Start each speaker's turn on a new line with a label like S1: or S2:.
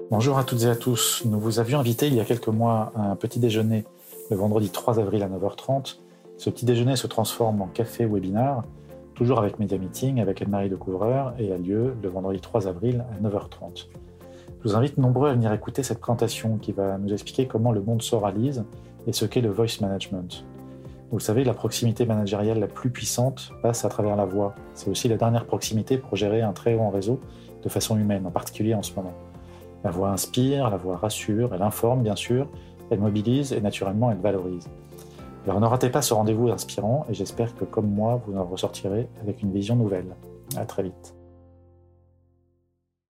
S1: Bonjour à toutes et à tous. Nous vous avions invité il y a quelques mois à un petit déjeuner le vendredi 3 avril à 9h30. Ce petit déjeuner se transforme en café webinar, toujours avec Media Meeting, avec Anne-Marie Decouvreur, et a lieu le vendredi 3 avril à 9h30. Je vous invite nombreux à venir écouter cette présentation qui va nous expliquer comment le monde s'oralise et ce qu'est le voice management. Vous le savez, la proximité managériale la plus puissante passe à travers la voix. C'est aussi la dernière proximité pour gérer un très grand réseau de façon humaine, en particulier en ce moment. La voix inspire, la voix rassure, elle informe bien sûr, elle mobilise et naturellement elle valorise. Alors ne ratez pas ce rendez-vous inspirant et j'espère que comme moi, vous en ressortirez avec une vision nouvelle. À très vite.